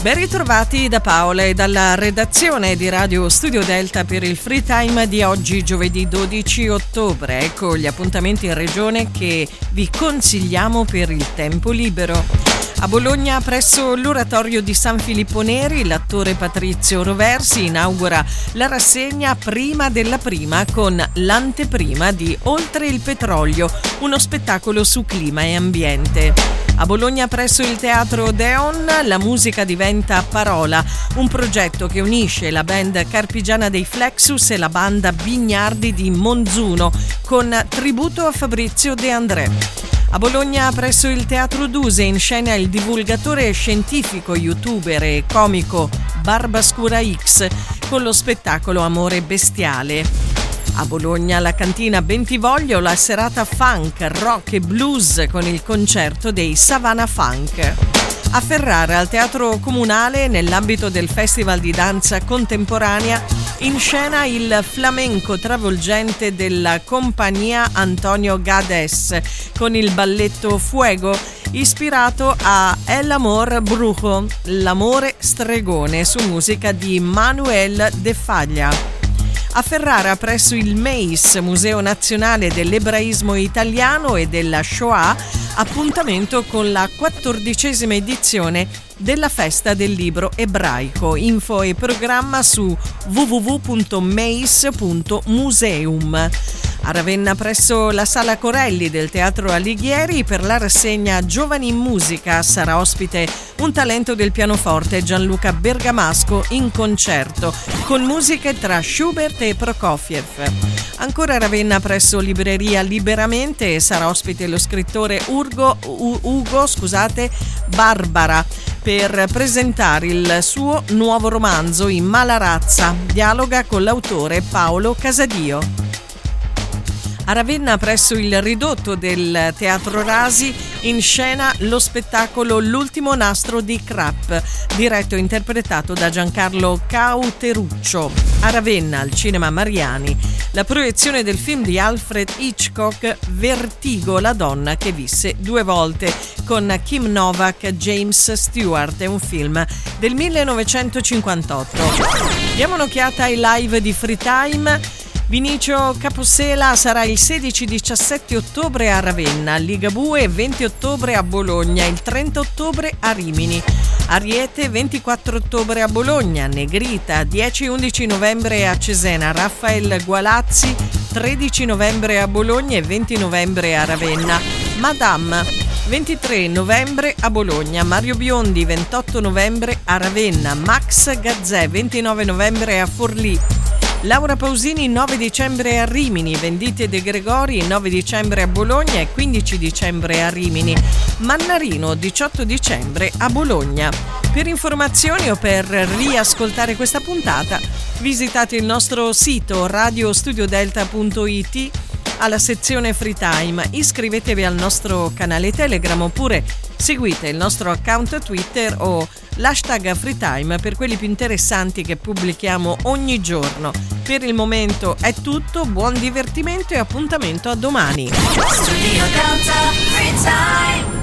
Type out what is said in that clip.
Ben ritrovati da Paola e dalla redazione di Radio Studio Delta per il Free Time di oggi, giovedì 12 ottobre. Ecco gli appuntamenti in regione che vi consigliamo per il tempo libero. A Bologna, presso l'oratorio di San Filippo Neri, l'attore Patrizio Roversi inaugura la rassegna Prima della Prima con l'anteprima di Oltre il petrolio, uno spettacolo su clima e ambiente. A Bologna, presso il Teatro Odeon, la musica diventa parola, un progetto che unisce la band carpigiana dei Flexus e la banda Bignardi di Monzuno, con tributo a Fabrizio De André. A Bologna, presso il Teatro Duse, in scena il divulgatore scientifico, youtuber e comico Barbascura X con lo spettacolo Amore Bestiale. A Bologna, la cantina Bentivoglio, la serata funk, rock e blues con il concerto dei Savannah Funk. A Ferrara, al Teatro Comunale, nell'ambito del Festival di Danza Contemporanea, in scena il flamenco travolgente della compagnia Antonio Gades con il balletto Fuego, ispirato a El Amor Brujo, l'amore stregone, su musica di Manuel de Falla. A Ferrara, presso il MEIS, Museo Nazionale dell'Ebraismo Italiano e della Shoah, appuntamento con la 14ª edizione della Festa del Libro Ebraico. Info e programma su www.meis.museum. A Ravenna, presso la Sala Corelli del Teatro Alighieri, per la rassegna Giovani in Musica sarà ospite un talento del pianoforte, Gianluca Bergamasco, in concerto con musiche tra Schubert e Prokofiev. Ancora a Ravenna, presso Libreria Liberamente, sarà ospite lo scrittore Ugo Barbara per presentare il suo nuovo romanzo In mala razza. Dialoga con l'autore Paolo Casadio. A Ravenna, presso il ridotto del Teatro Rasi, in scena lo spettacolo L'ultimo nastro di Krapp, diretto e interpretato da Giancarlo Cauteruccio. A Ravenna, al Cinema Mariani, la proiezione del film di Alfred Hitchcock Vertigo, la donna che visse due volte, con Kim Novak e James Stewart. È un film del 1958. Diamo un'occhiata ai live di Free Time. Vinicio Capossela sarà il 16-17 ottobre a Ravenna, Ligabue 20 ottobre a Bologna, il 30 ottobre a Rimini, Ariete 24 ottobre a Bologna, Negrita 10-11 novembre a Cesena, Raffaele Gualazzi 13 novembre a Bologna e 20 novembre a Ravenna, Madame 23 novembre a Bologna, Mario Biondi 28 novembre a Ravenna, Max Gazzè 29 novembre a Forlì, Laura Pausini 9 dicembre a Rimini, Vendite De Gregori 9 dicembre a Bologna e 15 dicembre a Rimini, Mannarino 18 dicembre a Bologna. Per informazioni o per riascoltare questa puntata visitate il nostro sito radiostudiodelta.it. alla sezione Free Time, iscrivetevi al nostro canale Telegram oppure seguite il nostro account Twitter o l'hashtag FreeTime per quelli più interessanti che pubblichiamo ogni giorno. Per il momento è tutto, buon divertimento e appuntamento a domani. Studio Delta Free Time.